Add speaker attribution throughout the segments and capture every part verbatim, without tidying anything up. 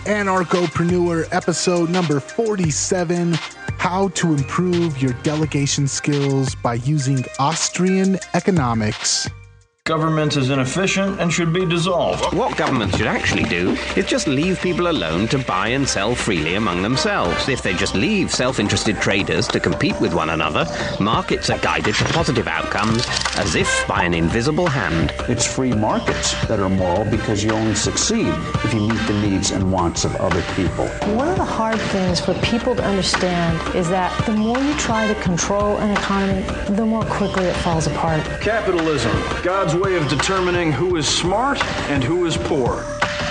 Speaker 1: Anarchopreneur, episode number forty-seven, How to Improve Your Delegation Skills by Using Austrian Economics.
Speaker 2: Government is inefficient and should be dissolved.
Speaker 3: What government should actually do is just leave people alone to buy and sell freely among themselves. If they just leave self-interested traders to compete with one another, markets are guided to positive outcomes as if by an invisible hand.
Speaker 4: It's free markets that are moral because you only succeed if you meet the needs and wants of other people.
Speaker 5: One of the hard things for people to understand is that the more you try to control an economy, the more quickly it falls apart.
Speaker 2: Capitalism, God's way of determining who is smart and who is poor.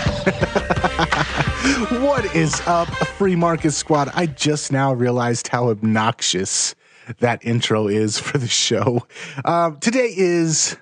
Speaker 1: What is up, Free Market Squad? I just now realized how obnoxious that intro is for the show. Uh, today is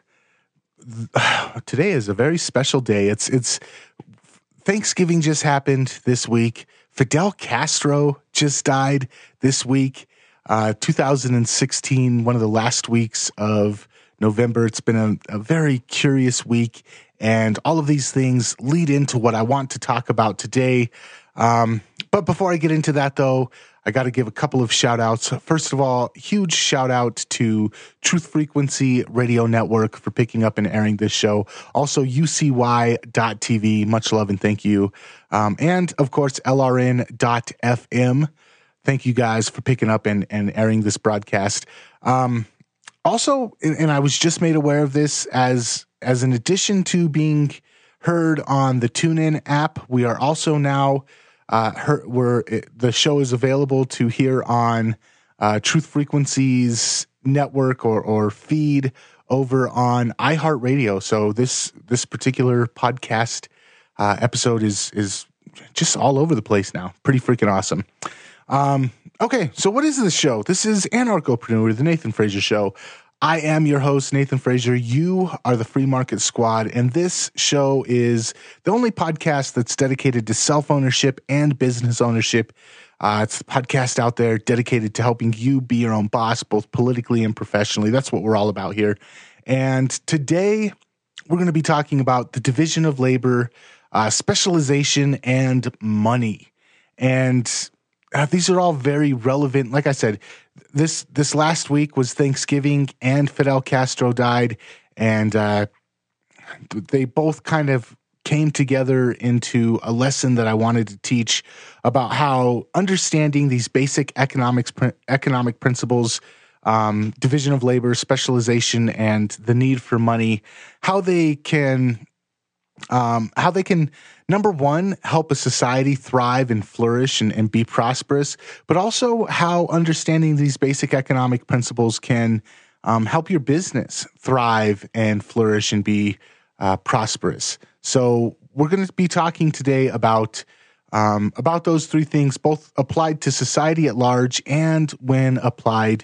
Speaker 1: today is a very special day. It's it's Thanksgiving just happened this week. Fidel Castro just died this week. Uh, two thousand sixteen, one of the last weeks of November. It's been a, a very curious week, and all of these things lead into what I want to talk about today. Um, but before I get into that, though, I got to give a couple of shout outs. First of all, huge shout out to Truth Frequency Radio Network for picking up and airing this show. Also, U C Y dot T V. Much love and thank you. Um, and of course, L R N dot F M. Thank you guys for picking up and, and airing this broadcast. Um, Also, and I was just made aware of this, as as an addition to being heard on the TuneIn app, we are also now uh, heard, we're, the show is available to hear on uh, Truth Frequency's network or or feed over on iHeartRadio. So this this particular podcast uh, episode is is just all over the place now. Pretty freaking awesome. Um, okay, so what is this show? This is Anarchopreneur, the Nathan Fraser Show. I am your host, Nathan Fraser. You are the Free Market Squad, and this show is the only podcast that's dedicated to self-ownership and business ownership. Uh, it's the podcast out there dedicated to helping you be your own boss, both politically and professionally. That's what we're all about here. And today, we're going to be talking about the division of labor, uh, specialization, and money. And Uh, these are all very relevant. Like I said, this this last week was Thanksgiving and Fidel Castro died, and uh, they both kind of came together into a lesson that I wanted to teach about how understanding these basic economics economic principles, um, division of labor, specialization, and the need for money, how they can um, how they can. Number one, help a society thrive and flourish and, and be prosperous, but also how understanding these basic economic principles can um, help your business thrive and flourish and be uh, prosperous. So we're going to be talking today about um, about those three things, both applied to society at large and when applied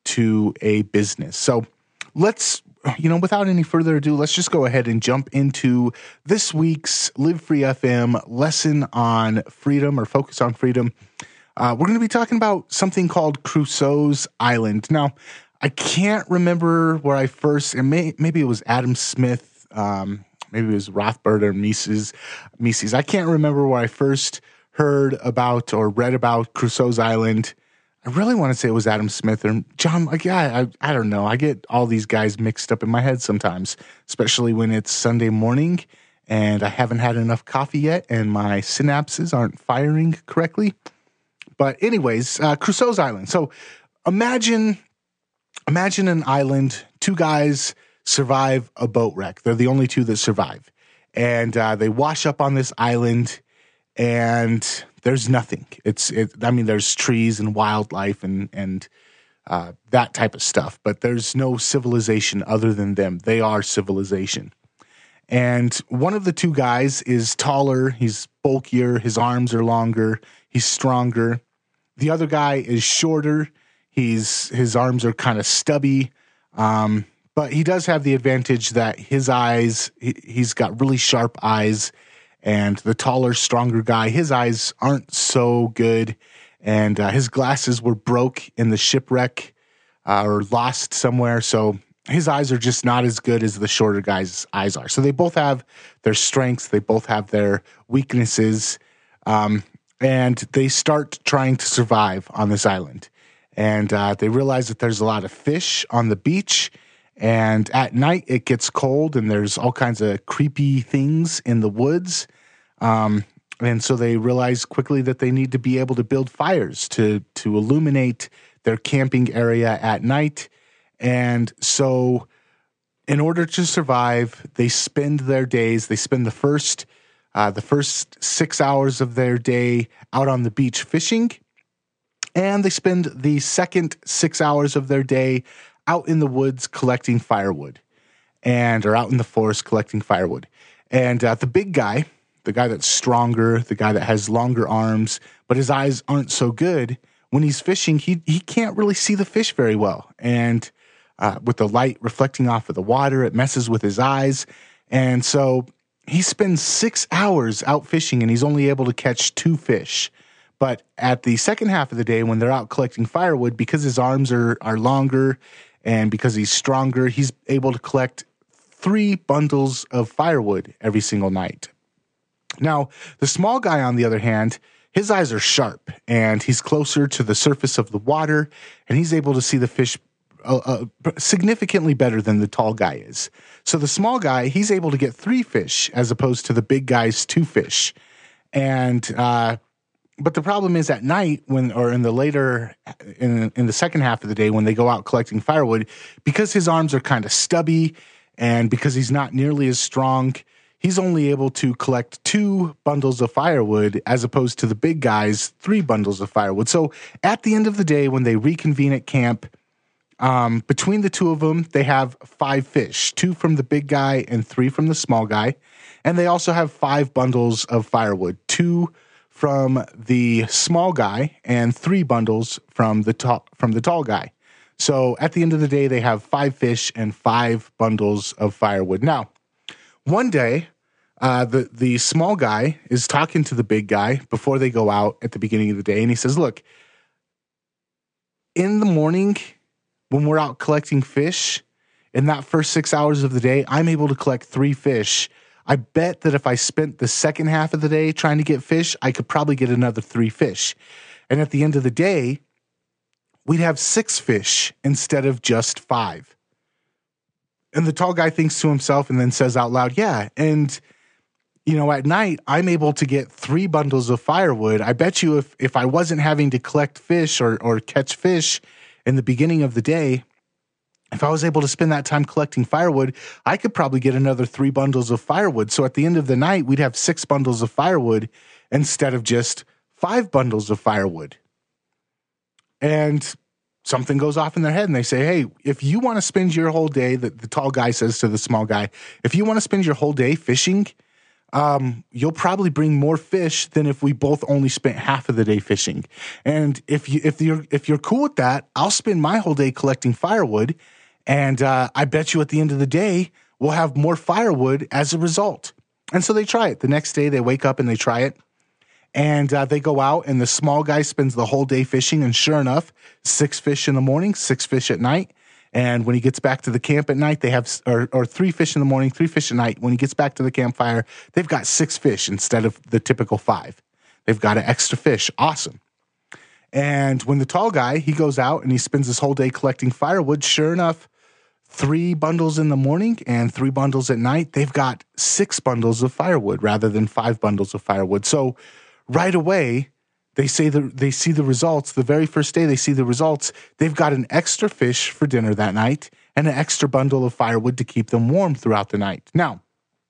Speaker 1: to a business. So let's You know, without any further ado, let's just go ahead and jump into this week's Live Free F M lesson on freedom, or focus on freedom. Uh, we're going to be talking about something called Crusoe's Island. Now, I can't remember where I first, and may, maybe it was Adam Smith, um, maybe it was Rothbard or Mises, Mises. I can't remember where I first heard about or read about Crusoe's Island. I really want to say it was Adam Smith or John. Like, yeah, I, I don't know. I get all these guys mixed up in my head sometimes, especially when it's Sunday morning and I haven't had enough coffee yet and my synapses aren't firing correctly. But anyways, uh, Crusoe's Island. So imagine, imagine an island. Two guys survive a boat wreck. They're the only two that survive, and uh, they wash up on this island, and there's nothing. It's, it, I mean, there's trees and wildlife and, and, uh, that type of stuff, but there's no civilization other than them. They are civilization. And one of the two guys is taller. He's bulkier. His arms are longer. He's stronger. The other guy is shorter. He's, his arms are kind of stubby. Um, but he does have the advantage that his eyes, he, he's got really sharp eyes. And the taller, stronger guy, his eyes aren't so good. And uh, his glasses were broke in the shipwreck uh, or lost somewhere. So his eyes are just not as good as the shorter guy's eyes are. So they both have their strengths. They both have their weaknesses. Um, and they start trying to survive on this island. And uh, they realize that there's a lot of fish on the beach. And at night, it gets cold, and there's all kinds of creepy things in the woods. Um, and so they realize quickly that they need to be able to build fires to, to illuminate their camping area at night. And so in order to survive, they spend their days, they spend the first, uh, the first six hours of their day out on the beach fishing. And they spend the second six hours of their day out in the woods collecting firewood, and or out in the forest collecting firewood. And uh, the big guy, the guy that's stronger, the guy that has longer arms, but his eyes aren't so good, when he's fishing, he he can't really see the fish very well. And uh, with the light reflecting off of the water, it messes with his eyes. And so he spends six hours out fishing, and he's only able to catch two fish. But at the second half of the day, when they're out collecting firewood, because his arms are, are longer and because he's stronger, he's able to collect three bundles of firewood every single night. Now, the small guy, on the other hand, his eyes are sharp, and he's closer to the surface of the water, and he's able to see the fish uh, uh, significantly better than the tall guy is. So the small guy, he's able to get three fish as opposed to the big guy's two fish. And uh But the problem is at night, when, or in the later, in in the second half of the day, when they go out collecting firewood, because his arms are kind of stubby and because he's not nearly as strong, he's only able to collect two bundles of firewood as opposed to the big guy's three bundles of firewood. So at the end of the day, when they reconvene at camp, um, between the two of them, they have five fish, two from the big guy and three from the small guy. And they also have five bundles of firewood, two from the small guy and three bundles from the tall, from the tall guy. So at the end of the day, they have five fish and five bundles of firewood. Now, one day, uh, the, the small guy is talking to the big guy before they go out at the beginning of the day. And he says, look, in the morning, when we're out collecting fish, in that first six hours of the day, I'm able to collect three fish. I bet that if I spent the second half of the day trying to get fish, I could probably get another three fish. And at the end of the day, we'd have six fish instead of just five. And the tall guy thinks to himself and then says out loud, yeah, and, you know, at night, I'm able to get three bundles of firewood. I bet you if, if I wasn't having to collect fish or, or catch fish in the beginning of the day, if I was able to spend that time collecting firewood, I could probably get another three bundles of firewood. So at the end of the night, we'd have six bundles of firewood instead of just five bundles of firewood. And something goes off in their head, and they say, hey, if you want to spend your whole day, the, the tall guy says to the small guy, if you want to spend your whole day fishing, um, you'll probably bring more fish than if we both only spent half of the day fishing. And if you if you're if you're cool with that, I'll spend my whole day collecting firewood. And uh, I bet you at the end of the day, we'll have more firewood as a result. And so they try it. The next day, they wake up and they try it. And uh, they go out, and the small guy spends the whole day fishing. And sure enough, six fish in the morning, six fish at night. And when he gets back to the camp at night, they have, or, or three fish in the morning, three fish at night. When he gets back to the campfire, they've got six fish instead of the typical five. They've got an extra fish. Awesome. And when the tall guy, he goes out and he spends his whole day collecting firewood, sure enough, three bundles in the morning and three bundles at night, they've got six bundles of firewood rather than five bundles of firewood. So right away, they say the, they see the results. The very first day they see the results, they've got an extra fish for dinner that night and an extra bundle of firewood to keep them warm throughout the night. Now,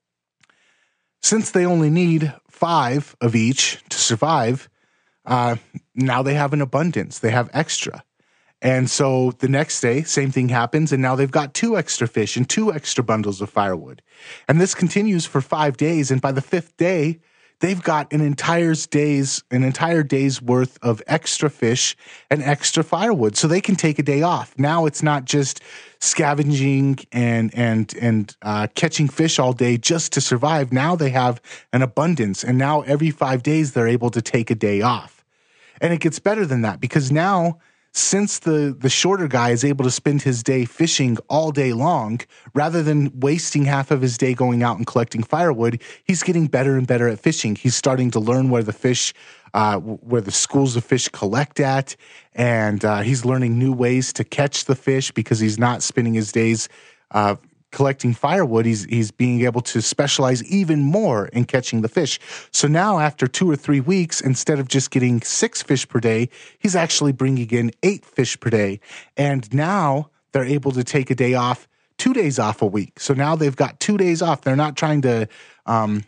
Speaker 1: since they only need five of each to survive, uh, now they have an abundance. They have extra. And so the next day, same thing happens, and now they've got two extra fish and two extra bundles of firewood. And this continues for five days, and by the fifth day, they've got an entire day's an entire day's worth of extra fish and extra firewood, so they can take a day off. Now it's not just scavenging and and and uh, catching fish all day just to survive. Now they have an abundance, and now every five days they're able to take a day off. And it gets better than that, because now since the, the shorter guy is able to spend his day fishing all day long, rather than wasting half of his day going out and collecting firewood, he's getting better and better at fishing. He's starting to learn where the fish, uh, where the schools of fish collect at, and uh, he's learning new ways to catch the fish because he's not spending his days uh, collecting firewood. He's he's being able to specialize even more in catching the fish. So now after two or three weeks, instead of just getting six fish per day, he's actually bringing in eight fish per day. And now they're able to take a day off, two days off a week. So now they've got two days off. They're not trying to um,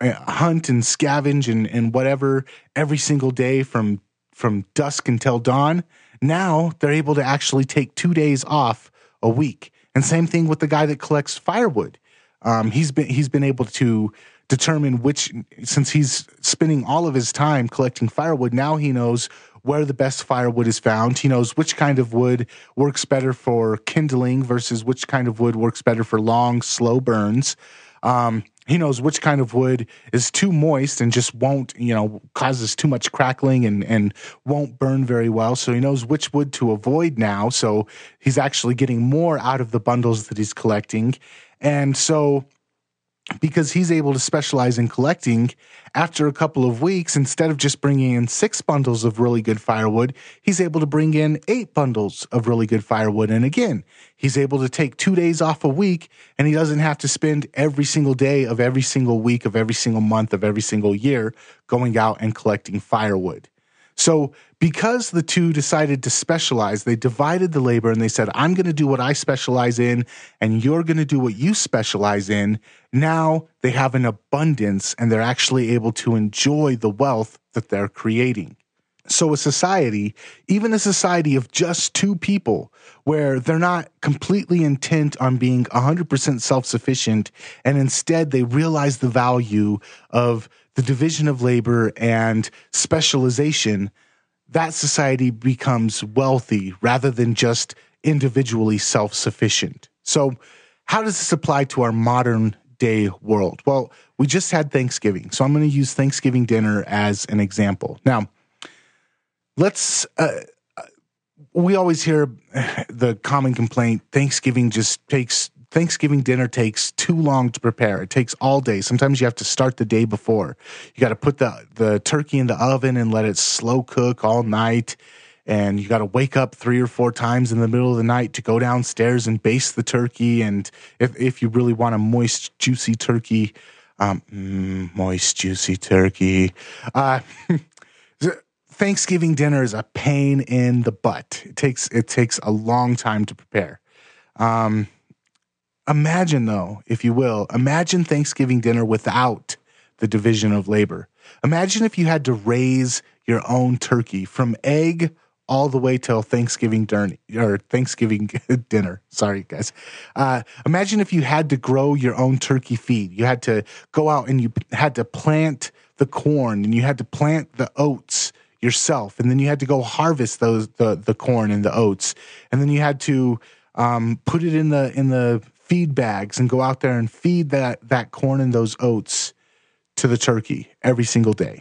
Speaker 1: hunt and scavenge and, and whatever every single day from, from dusk until dawn. Now they're able to actually take two days off a week. And same thing with the guy that collects firewood. Um, he's been he's been able to determine which, since he's spending all of his time collecting firewood, now he knows where the best firewood is found. He knows which kind of wood works better for kindling versus which kind of wood works better for long, slow burns. Um, he knows which kind of wood is too moist and just won't, you know, causes too much crackling and, and won't burn very well. So he knows which wood to avoid now. So he's actually getting more out of the bundles that he's collecting. And so because he's able to specialize in collecting, after a couple of weeks, instead of just bringing in six bundles of really good firewood, he's able to bring in eight bundles of really good firewood. And again, he's able to take two days off a week, and he doesn't have to spend every single day of every single week of every single month of every single year going out and collecting firewood. So because the two decided to specialize, they divided the labor and they said, I'm going to do what I specialize in and you're going to do what you specialize in. Now they have an abundance and they're actually able to enjoy the wealth that they're creating. So a society, even a society of just two people, where they're not completely intent on being one hundred percent self-sufficient, and instead they realize the value of the division of labor and specialization, that society becomes wealthy rather than just individually self-sufficient. So how does this apply to our modern day world? Well, we just had Thanksgiving, so I'm going to use Thanksgiving dinner as an example. Now, let's, uh, we always hear the common complaint, Thanksgiving just takes, Thanksgiving dinner takes too long to prepare. It takes all day. Sometimes you have to start the day before. You got to put the, the turkey in the oven and let it slow cook all night. And you got to wake up three or four times in the middle of the night to go downstairs and baste the turkey. And if, if you really want a moist, juicy turkey, um, mm, moist, juicy turkey, uh, Thanksgiving dinner is a pain in the butt. It takes it takes a long time to prepare. Um, imagine, though, if you will, imagine Thanksgiving dinner without the division of labor. Imagine if you had to raise your own turkey from egg all the way till Thanksgiving dinner or Thanksgiving dinner. Sorry, guys. Uh, imagine if you had to grow your own turkey feed. You had to go out and you had to plant the corn and you had to plant the oats yourself, and then you had to go harvest those the the corn and the oats, and then you had to um, put it in the in the feed bags and go out there and feed that that corn and those oats to the turkey every single day.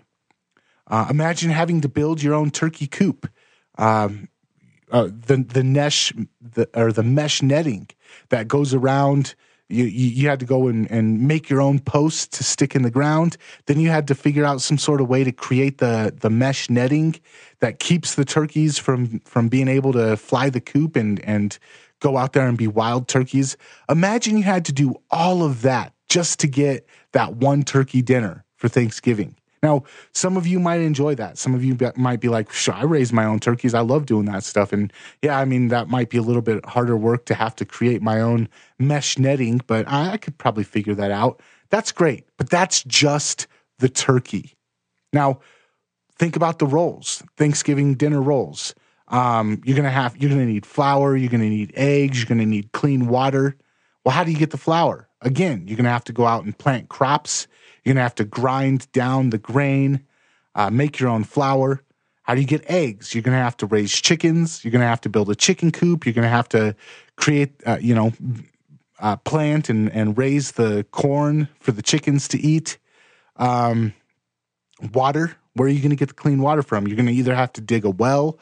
Speaker 1: Uh, imagine having to build your own turkey coop, um, uh, the the mesh the, or the mesh netting that goes around. You, you you had to go and, and make your own posts to stick in the ground. Then you had to figure out some sort of way to create the, the mesh netting that keeps the turkeys from, from being able to fly the coop and, and go out there and be wild turkeys. Imagine you had to do all of that just to get that one turkey dinner for Thanksgiving. Now, some of you might enjoy that. Some of you be, might be like, sure, I raise my own turkeys. I love doing that stuff. And yeah, I mean, that might be a little bit harder work to have to create my own mesh netting, but I, I could probably figure that out. That's great, but that's just the turkey. Now, think about the rolls, Thanksgiving dinner rolls. Um, you're gonna have, you're gonna need flour. You're gonna need eggs. You're gonna need clean water. Well, how do you get the flour? Again, you're gonna have to go out and plant crops. You're going to have to grind down the grain, uh, make your own flour. How do you get eggs? You're going to have to raise chickens. You're going to have to build a chicken coop. You're going to have to create, uh, you know, uh, plant and, and raise the corn for the chickens to eat. Um, water. Where are you going to get the clean water from? You're going to either have to dig a well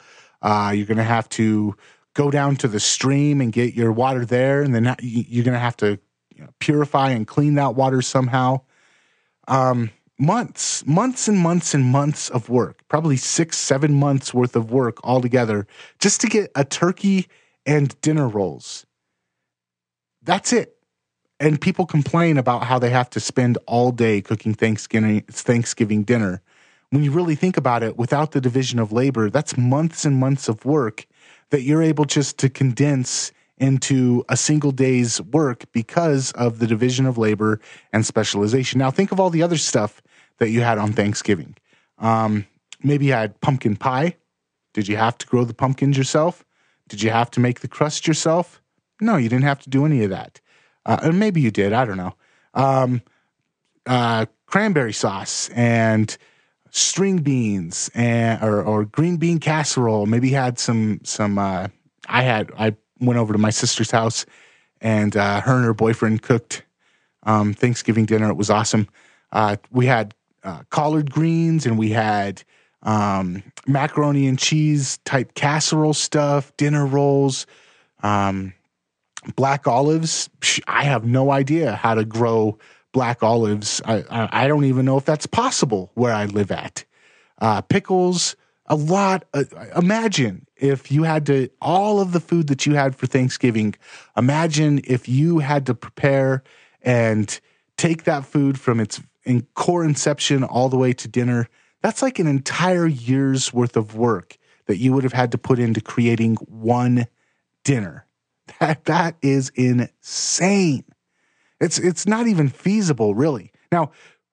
Speaker 1: Uh, you're going to have to go down to the stream and get your water there, and then you're going to have to you know, purify and clean that water somehow. Um, months, months and months and months of work, probably six, seven months worth of work altogether just to get a turkey and dinner rolls. That's it. And people complain about how they have to spend all day cooking Thanksgiving, Thanksgiving dinner. When you really think about it, without the division of labor, that's months and months of work that you're able just to condense into a single day's work because of the division of labor and specialization. Now, think of all the other stuff that you had on Thanksgiving. Um, maybe you had pumpkin pie. Did you have to grow the pumpkins yourself? Did you have to make the crust yourself? No, you didn't have to do any of that. Uh, or maybe you did. I don't know. Um, uh, cranberry sauce and string beans and or, or green bean casserole. Maybe had some some. Uh, I had. I went over to my sister's house, and uh, her and her boyfriend cooked um, Thanksgiving dinner. It was awesome. Uh, we had uh, collard greens, and we had um, macaroni and cheese type casserole stuff, dinner rolls. Um, Black olives, I have no idea how to grow black olives. I, I, I don't even know if that's possible where I live at. Uh, pickles, a lot. Uh, imagine if you had to, all of the food that you had for Thanksgiving, imagine if you had to prepare and take that food from its in core inception all the way to dinner. That's like an entire year's worth of work that you would have had to put into creating one dinner. That that is insane. It's it's not even feasible, really. Now,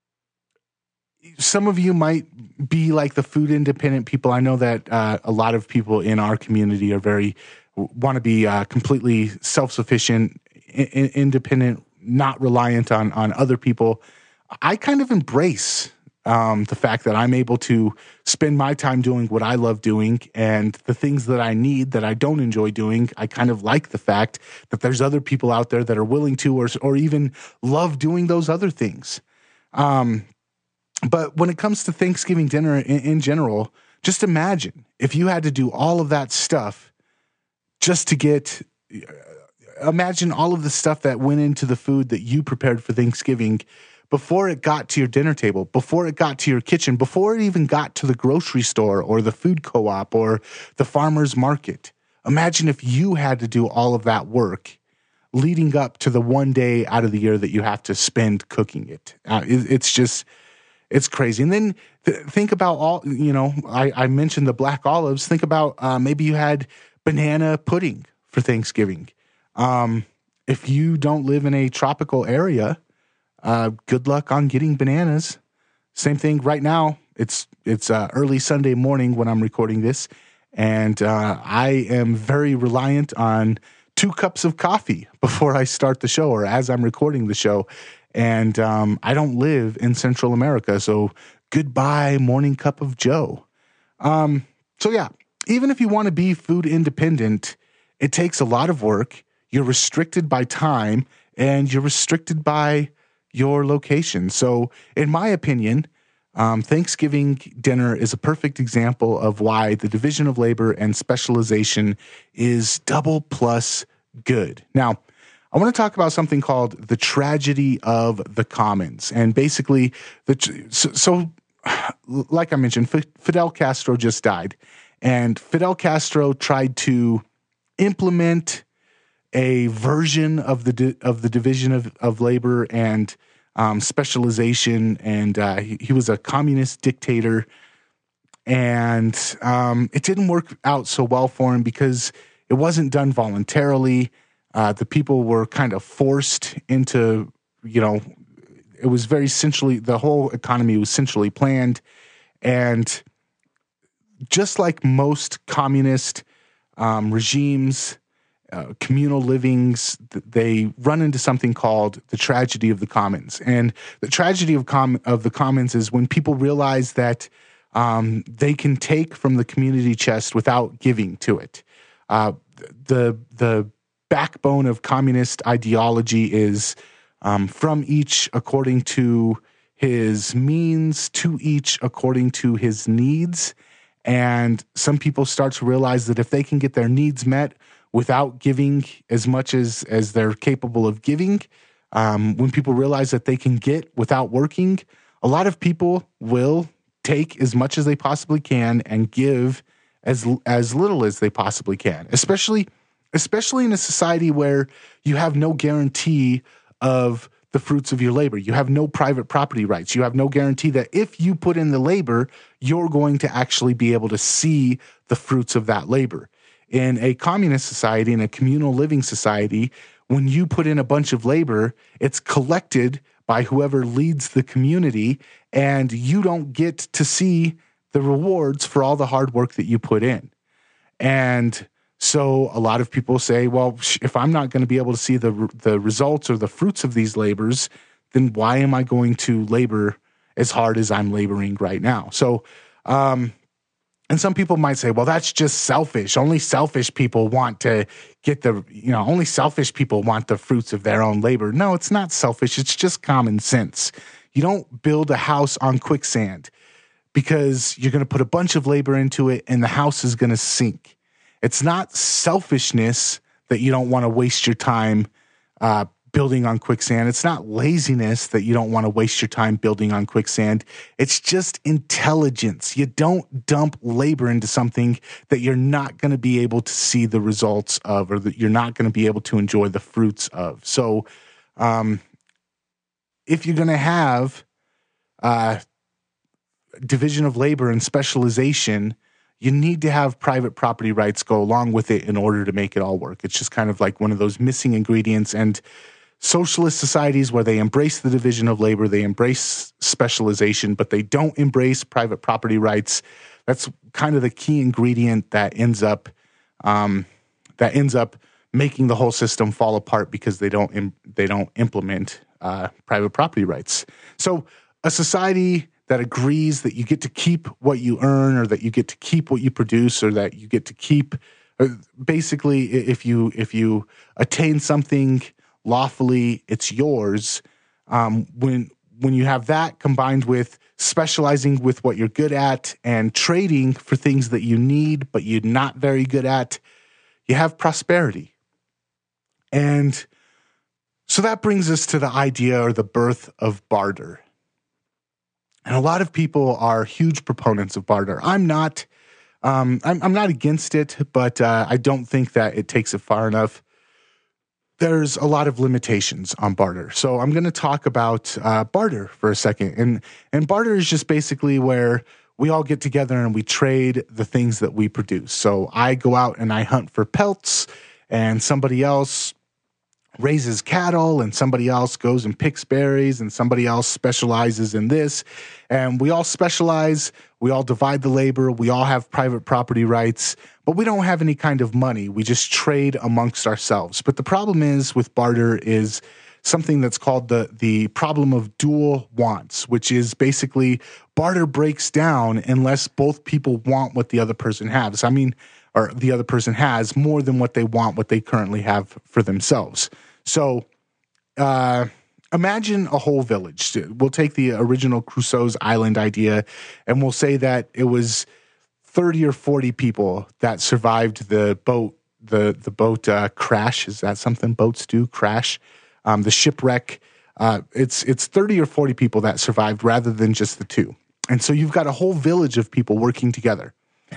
Speaker 1: some of you might be like the food independent people. I know that uh, a lot of people in our community are very want to be uh, completely self-sufficient, I- independent, not reliant on on other people. I kind of embrace Um, the fact that I'm able to spend my time doing what I love doing, and the things that I need that I don't enjoy doing. I kind of like the fact that there's other people out there that are willing to, or or even love doing those other things. Um, but when it comes to Thanksgiving dinner in, in general, just imagine if you had to do all of that stuff just to get. Imagine all of the stuff that went into the food that you prepared for Thanksgiving before it got to your dinner table, before it got to your kitchen, before it even got to the grocery store or the food co-op or the farmer's market. Imagine if you had to do all of that work leading up to the one day out of the year that you have to spend cooking it. Uh, it it's just, it's crazy. And then th- think about all, you know, I, I mentioned the black olives. Think about uh, maybe you had banana pudding for Thanksgiving. Um, if you don't live in a tropical area, Uh, good luck on getting bananas. Same thing right now. It's it's uh, early Sunday morning when I'm recording this, and uh, I am very reliant on two cups of coffee before I start the show or as I'm recording the show. And um, I don't live in Central America, so goodbye morning cup of Joe. Um, so yeah, even if you want to be food independent, it takes a lot of work. You're restricted by time, and you're restricted by your location. So in my opinion, um, Thanksgiving dinner is a perfect example of why the division of labor and specialization is double plus good. Now, I want to talk about something called the tragedy of the commons. And basically, the so, so like I mentioned, Fidel Castro just died. And Fidel Castro tried to implement a version of the di- of the division of, of labor and um, specialization, and uh, he, he was a communist dictator, and um, it didn't work out so well for him because it wasn't done voluntarily. Uh, the people were kind of forced into, you know, it was very centrally, the whole economy was centrally planned, and just like most communist um, regimes, Uh, communal livings, they run into something called the tragedy of the commons. And the tragedy of com- of the commons is when people realize that um, they can take from the community chest without giving to it. Uh, the the backbone of communist ideology is um, from each according to his means, to each according to his needs. And some people start to realize that if they can get their needs met without giving as much as, as they're capable of giving, um, when people realize that they can get without working, a lot of people will take as much as they possibly can and give as as little as they possibly can, especially especially in a society where you have no guarantee of the fruits of your labor. You have no private property rights. You have no guarantee that if you put in the labor, you're going to actually be able to see the fruits of that labor. In a communist society, in a communal living society, when you put in a bunch of labor, it's collected by whoever leads the community, and you don't get to see the rewards for all the hard work that you put in. And so a lot of people say, well, if I'm not going to be able to see the the results or the fruits of these labors, then why am I going to labor as hard as I'm laboring right now? So, um, and some people might say, well, that's just selfish. Only selfish people want to get the, you know, only selfish people want the fruits of their own labor. No, it's not selfish. It's just common sense. You don't build a house on quicksand because you're going to put a bunch of labor into it and the house is going to sink. It's not selfishness that you don't want to waste your time uh, building on quicksand. It's not laziness that you don't want to waste your time building on quicksand. It's just intelligence. You don't dump labor into something that you're not going to be able to see the results of, or that you're not going to be able to enjoy the fruits of. So um, if you're going to have uh, division of labor and specialization, you need to have private property rights go along with it in order to make it all work. It's just kind of like one of those missing ingredients. And socialist societies where they embrace the division of labor, they embrace specialization, but they don't embrace private property rights. That's kind of the key ingredient that ends up um, that ends up making the whole system fall apart because they don't im- they don't implement uh, private property rights. So a society that agrees that you get to keep what you earn, or that you get to keep what you produce, or that you get to keep, basically, if you if you attain something lawfully, it's yours. Um, when when you have that combined with specializing with what you're good at and trading for things that you need but you're not very good at, you have prosperity. And so that brings us to the idea or the birth of barter. And a lot of people are huge proponents of barter. I'm not. Um, I'm, I'm not against it, but uh, I don't think that it takes it far enough. There's a lot of limitations on barter. So I'm going to talk about uh, barter for a second. And and barter is just basically where we all get together and we trade the things that we produce. So I go out and I hunt for pelts, and somebody else raises cattle, and somebody else goes and picks berries, and somebody else specializes in this. And we all specialize, we all divide the labor, we all have private property rights, but we don't have any kind of money. We just trade amongst ourselves. But the problem is with barter is something that's called the, the problem of dual wants, which is basically barter breaks down unless both people want what the other person has. I mean, or the other person has more than what they want, what they currently have for themselves. So uh, imagine a whole village. We'll take the original Crusoe's Island idea, and we'll say that it was thirty or forty people that survived the boat, the the boat uh, crash. Is that something boats do? Crash? Um, the shipwreck. Uh, it's it's thirty or forty people that survived rather than just the two. And so you've got a whole village of people working together.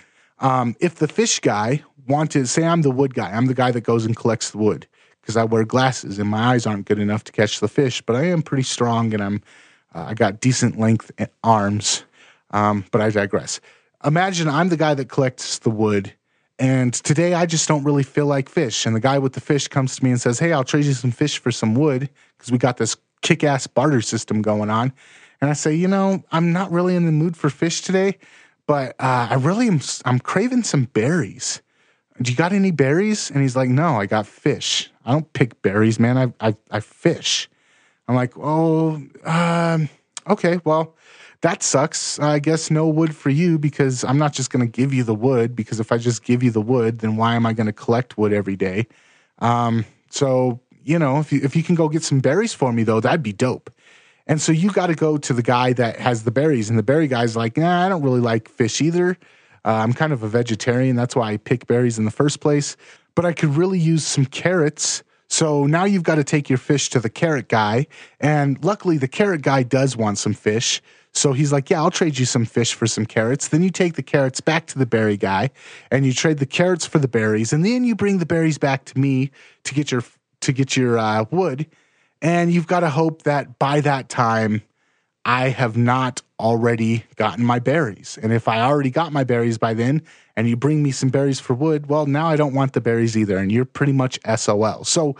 Speaker 1: Um, if the fish guy wanted, say I'm the wood guy, I'm the guy that goes and collects the wood because I wear glasses and my eyes aren't good enough to catch the fish, but I am pretty strong and I'm, uh, I got decent length arms, um, but I digress. Imagine I'm the guy that collects the wood, and today I just don't really feel like fish. And the guy with the fish comes to me and says, hey, I'll trade you some fish for some wood because we got this kick-ass barter system going on. And I say, you know, I'm not really in the mood for fish today. But uh, I really am, I'm craving some berries. Do you got any berries? And he's like, no, I got fish. I don't pick berries, man. I I, I fish. I'm like, oh, um, okay, well, that sucks. I guess no wood for you because I'm not just going to give you the wood, because if I just give you the wood, then why am I going to collect wood every day? Um, so, you know, if you, if you can go get some berries for me, though, that'd be dope. And so you got to go to the guy that has the berries, and the berry guy's like, nah, I don't really like fish either. Uh, I'm kind of a vegetarian. That's why I pick berries in the first place. But I could really use some carrots. So now you've got to take your fish to the carrot guy. And luckily, the carrot guy does want some fish. So he's like, yeah, I'll trade you some fish for some carrots. Then you take the carrots back to the berry guy and you trade the carrots for the berries. And then you bring the berries back to me to get your to get your uh, wood. And you've got to hope that by that time, I have not already gotten my berries. And if I already got my berries by then and you bring me some berries for wood, well, now I don't want the berries either. And you're pretty much S O L. So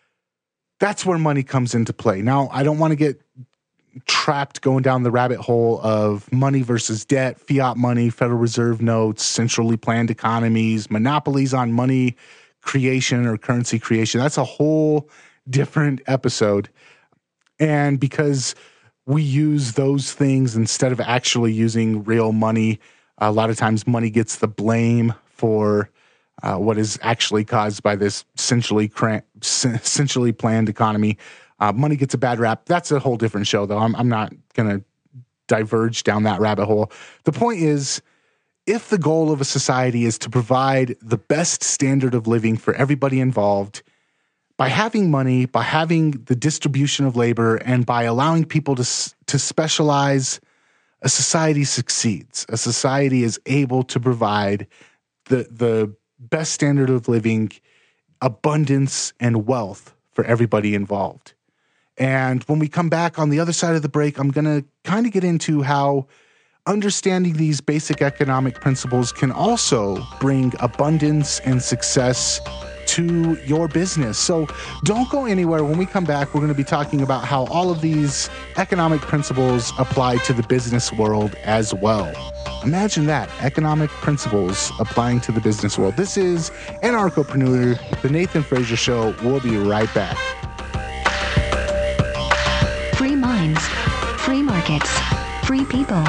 Speaker 1: that's where money comes into play. Now, I don't want to get trapped going down the rabbit hole of money versus debt, fiat money, Federal Reserve notes, centrally planned economies, monopolies on money creation or currency creation. That's a whole different episode. And because we use those things instead of actually using real money, a lot of times money gets the blame for uh, what is actually caused by this centrally, cran- centrally planned economy. Uh, money gets a bad rap. That's a whole different show, though. I'm, I'm not going to diverge down that rabbit hole. The point is, if the goal of a society is to provide the best standard of living for everybody involved, by having money, by having the distribution of labor, and by allowing people to to specialize, a society succeeds. A society is able to provide the the best standard of living, abundance, and wealth for everybody involved. And when we come back on the other side of the break, I'm going to kind of get into how understanding these basic economic principles can also bring abundance and success to your business. So don't go anywhere. When we come back, we're going to be talking about how all of these economic principles apply to the business world as well. Imagine that, economic principles applying to the business world. This is Anarchopreneur, the Nathan Fraser Show. We'll be right back.
Speaker 6: Free minds, free markets, free people.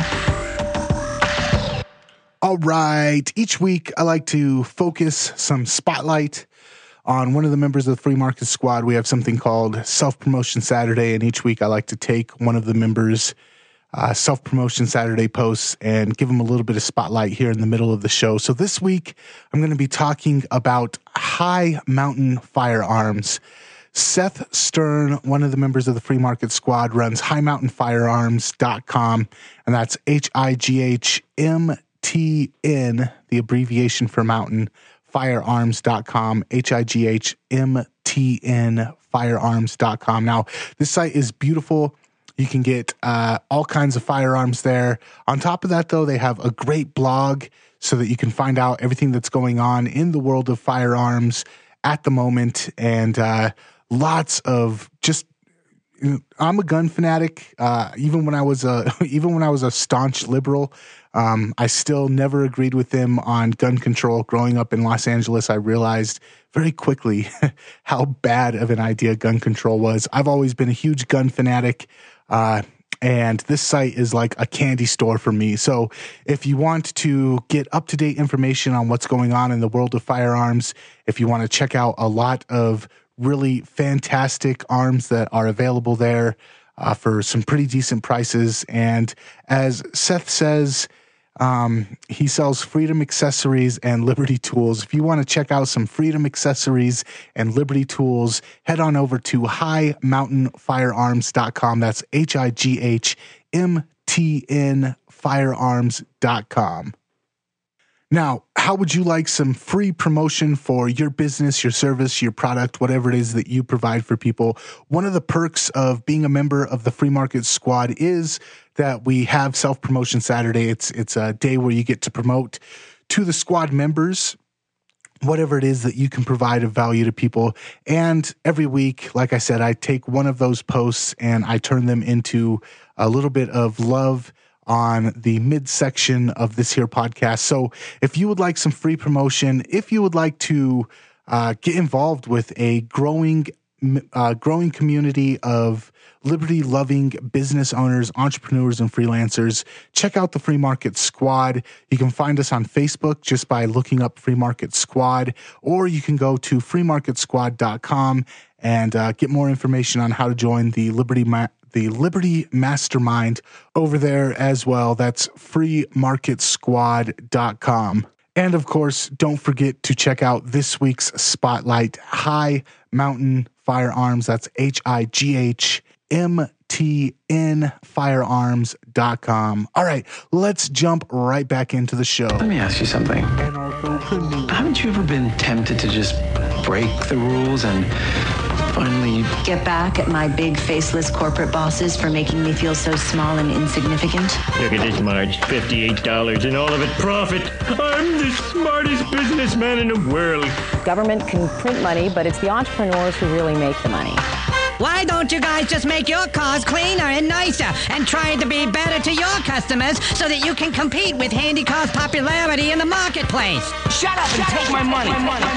Speaker 1: All right. Each week, I like to focus some spotlight on one of the members of the Free Market Squad. We have something called Self-Promotion Saturday, and each week I like to take one of the members' uh, Self-Promotion Saturday posts and give them a little bit of spotlight here in the middle of the show. So this week, I'm going to be talking about High Mountain Firearms. Seth Stern, one of the members of the Free Market Squad, runs high mountain firearms dot com, and that's H I G H M T N, the abbreviation for mountain, firearms dot com, H I G H M T N, firearms dot com. Now, this site is beautiful. You can get uh, all kinds of firearms there. On top of that, though, they have a great blog so that you can find out everything that's going on in the world of firearms at the moment, and uh, lots of just, you know, I'm a gun fanatic. Uh, even when I was a, even when I was a staunch liberal, um, I still never agreed with them on gun control. Growing up in Los Angeles, I realized very quickly how bad of an idea gun control was. I've always been a huge gun fanatic, uh, and this site is like a candy store for me. So if you want to get up-to-date information on what's going on in the world of firearms, if you want to check out a lot of really fantastic arms that are available there uh, for some pretty decent prices. And as Seth says, um, he sells Freedom Accessories and Liberty Tools. If you want to check out some Freedom Accessories and Liberty Tools, head on over to high mountain firearms dot com. That's H I G H M T N firearms dot com. Now, how would you like some free promotion for your business, your service, your product, whatever it is that you provide for people? One of the perks of being a member of the Free Market Squad is that we have Self-Promotion Saturday. It's it's a day where you get to promote to the squad members whatever it is that you can provide of value to people. And every week, like I said, I take one of those posts and I turn them into a little bit of love on the midsection of this here podcast. So if you would like some free promotion, if you would like to uh, get involved with a growing, uh, growing community of liberty-loving business owners, entrepreneurs, and freelancers, check out the Free Market Squad. You can find us on Facebook just by looking up Free Market Squad, or you can go to free market squad dot com and uh, get more information on how to join the Liberty Ma- the Liberty Mastermind over there as well. That's free market squad dot com. And of course, don't forget to check out this week's spotlight, High Mountain Firearms. That's H I G H M T N firearms dot com. All right, let's jump right back into the show.
Speaker 7: Let me ask you something. Haven't you ever been tempted to just break the rules and finally
Speaker 8: get back at my big faceless corporate bosses for making me feel so small and insignificant?
Speaker 9: Look at this, Marge. fifty-eight dollars and all of it profit. I'm the smartest businessman in the world.
Speaker 10: Government can print money, but it's the entrepreneurs who really make the money.
Speaker 11: Why don't you guys just make your cars cleaner and nicer and try to be better to your customers so that you can compete with Handy Car's popularity in the marketplace?
Speaker 12: Shut up and take my money.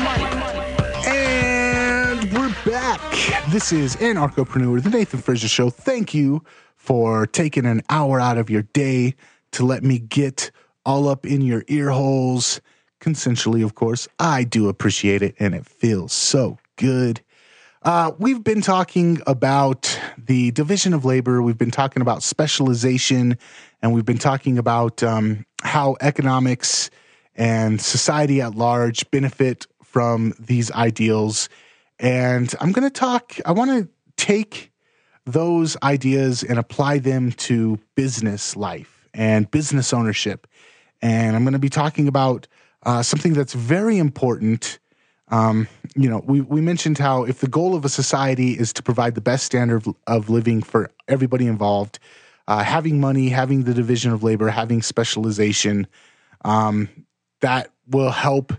Speaker 1: And we're back. This is Anarchopreneur, the Nathan Fraser Show. Thank you for taking an hour out of your day to let me get all up in your ear holes. Consensually, of course. I do appreciate it, and it feels so good. Uh, we've been talking about the division of labor. We've been talking about specialization, and we've been talking about um, how economics and society at large benefit from these ideals. And I'm going to talk, I want to take those ideas and apply them to business life and business ownership. And I'm going to be talking about uh, something that's very important. Um, you know, we, we mentioned how if the goal of a society is to provide the best standard of, of living for everybody involved, uh, having money, having the division of labor, having specialization, um, that will help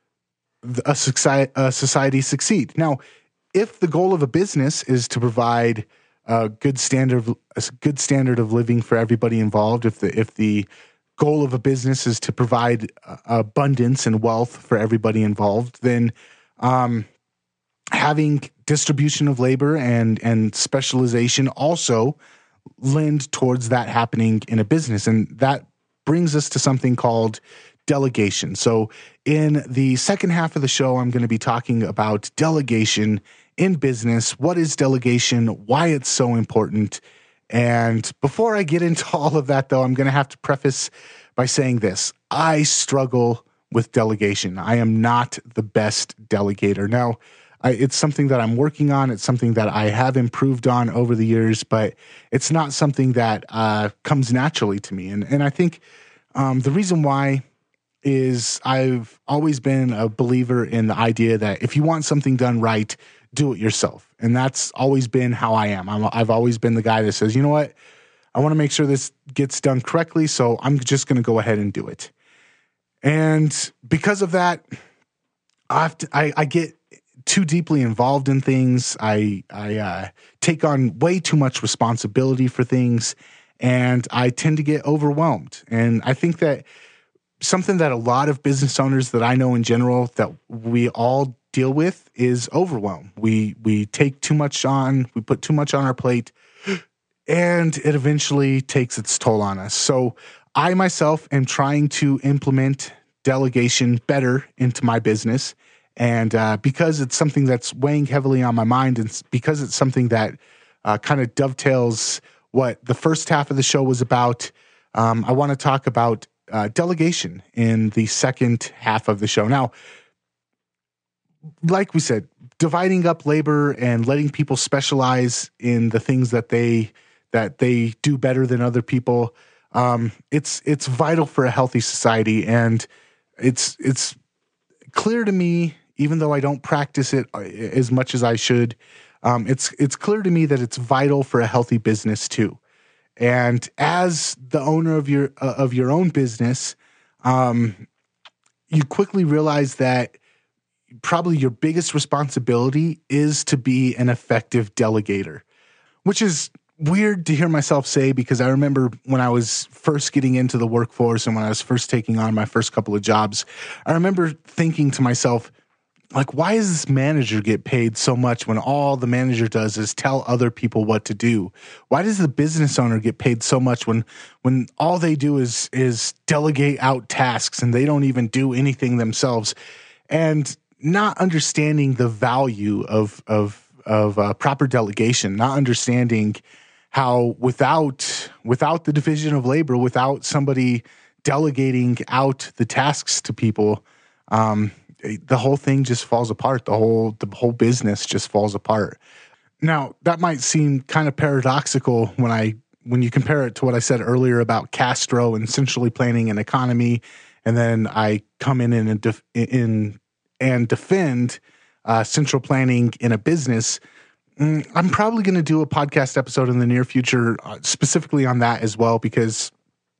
Speaker 1: a society, a society succeed. Now, if the goal of a business is to provide a good standard, a good standard of living for everybody involved, if the if the goal of a business is to provide abundance and wealth for everybody involved, then um, having distribution of labor and and specialization also lend towards that happening in a business. And that brings us to something called delegation. So in the second half of the show, I'm going to be talking about delegation in business. What is delegation? Why it's so important? And before I get into all of that, though, I'm going to have to preface by saying this. I struggle with delegation. I am not the best delegator. Now, I, it's something that I'm working on. It's something that I have improved on over the years, but it's not something that uh, comes naturally to me. And, and I think um, the reason why is I've always been a believer in the idea that if you want something done right, do it yourself. And that's always been how I am. I'm, I've always been the guy that says, you know what? I want to make sure this gets done correctly, so I'm just going to go ahead and do it. And because of that, I, have to, I, I get too deeply involved in things. I, I uh, take on way too much responsibility for things, and I tend to get overwhelmed. And I think that something that a lot of business owners that I know in general that we all deal with is overwhelm. We we take too much on, we put too much on our plate, and it eventually takes its toll on us. So I myself am trying to implement delegation better into my business. And uh, because it's something that's weighing heavily on my mind, and because it's something that uh, kind of dovetails what the first half of the show was about, um, I want to talk about uh, delegation in the second half of the show. Now, like we said, dividing up labor and letting people specialize in the things that they that they do better than other people, um, it's it's vital for a healthy society, and it's it's clear to me, even though I don't practice it as much as I should, um, it's it's clear to me that it's vital for a healthy business too. And as the owner of your uh, of your own business, um, you quickly realize that probably your biggest responsibility is to be an effective delegator, which is weird to hear myself say, because I remember when I was first getting into the workforce and when I was first taking on my first couple of jobs, I remember thinking to myself, like, why does this manager get paid so much when all the manager does is tell other people what to do? Why does the business owner get paid so much when when all they do is is delegate out tasks and they don't even do anything themselves? And not understanding the value of of of uh, proper delegation, not understanding how without without the division of labor, without somebody delegating out the tasks to people, um, the whole thing just falls apart. The whole the whole business just falls apart. Now, that might seem kind of paradoxical when I when you compare it to what I said earlier about Castro and centrally planning an economy, and then I come in and def, in and defend uh, central planning in a business. I'm probably going to do a podcast episode in the near future uh, specifically on that as well, because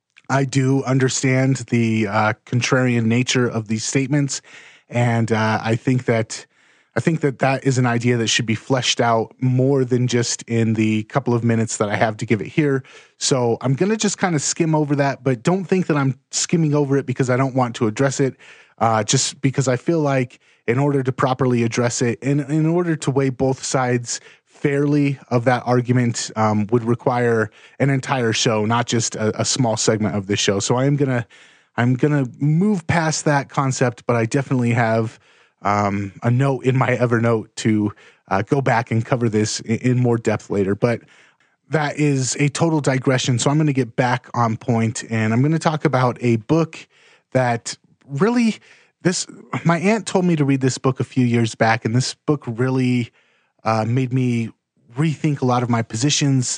Speaker 1: I do understand the uh, contrarian nature of these statements, and uh, I think that I think that that is an idea that should be fleshed out more than just in the couple of minutes that I have to give it here. So I'm going to just kind of skim over that, but don't think that I'm skimming over it because I don't want to address it, uh, just because I feel like in order to properly address it, and in order to weigh both sides fairly of that argument, um, would require an entire show, not just a, a small segment of this show. So I am going to, I'm going to move past that concept, but I definitely have Um, a note in my Evernote to uh, go back and cover this in, in more depth later. But that is a total digression. So I'm going to get back on point, and I'm going to talk about a book that really this, my aunt told me to read this book a few years back, and this book really uh, made me rethink a lot of my positions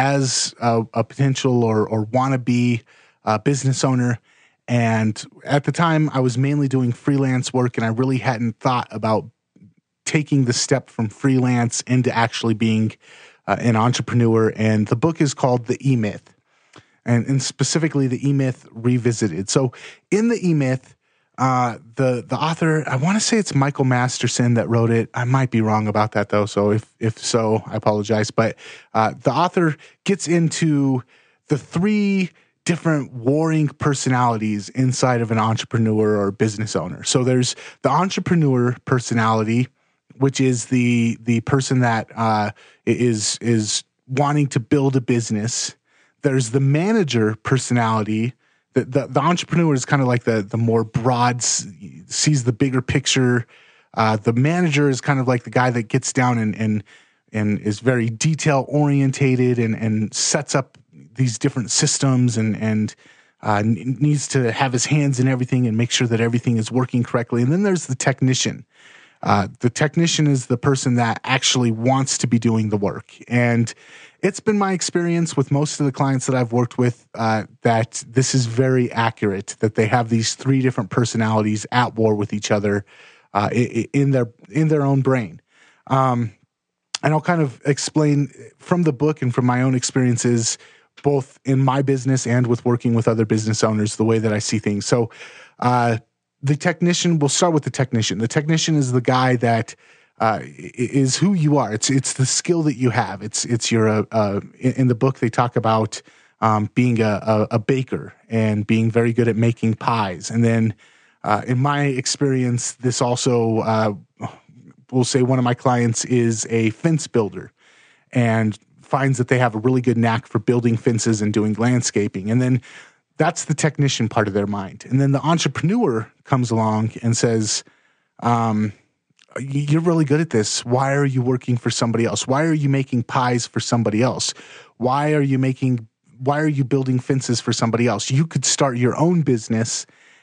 Speaker 1: as a, a potential or, or wannabe uh, business owner. And at the time, I was mainly doing freelance work, and I really hadn't thought about taking the step from freelance into actually being uh, an entrepreneur. And the book is called The E-Myth, and, and specifically The E-Myth Revisited. So in The E-Myth, uh, the the author, I want to say it's Michael Masterson that wrote it. I might be wrong about that, though. So if if so, I apologize. But uh, the author gets into the three different warring personalities inside of an entrepreneur or business owner. So there's the entrepreneur personality, which is the the person that uh, is is wanting to build a business. There's the manager personality. The the, the entrepreneur is kind of like the the more broad, sees the bigger picture. Uh, the manager is kind of like the guy that gets down and and and is very detail orientated and and sets up these different systems and and uh, needs to have his hands in everything and make sure that everything is working correctly. And then there's the technician. Uh, the technician is the person that actually wants to be doing the work. And it's been my experience with most of the clients that I've worked with uh, that this is very accurate, that they have these three different personalities at war with each other uh, in their in their own brain. Um, and I'll kind of explain from the book and from my own experiences, both in my business and with working with other business owners, the way that I see things. So uh, the technician, we'll start with the technician. The technician is the guy that uh, is who you are. It's it's the skill that you have. It's it's your, uh, uh, in, in the book, they talk about um, being a, a, a baker and being very good at making pies. And then uh, in my experience, this also, uh, we'll say one of my clients is a fence builder and finds that they have a really good knack for building fences and doing landscaping. And then that's the technician part of their mind. And then the entrepreneur comes along and says, um, you're really good at this. Why are you working for somebody else? Why are you making pies for somebody else? Why are you making, why are you building fences for somebody else? You could start your own business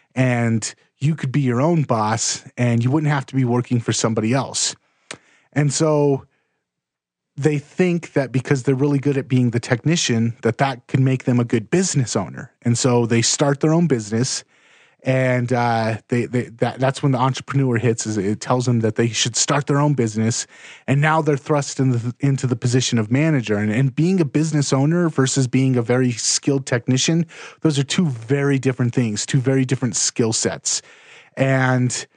Speaker 1: and you could be your own boss and you wouldn't have to be working for somebody else. And so they think that because they're really good at being the technician, that that can make them a good business owner. And so they start their own business, and uh, they, they that that's when the entrepreneur hits. Is it tells them that they should start their own business, and now they're thrust in the, into the position of manager. And, and being a business owner versus being a very skilled technician, those are two very different things, two very different skill sets. And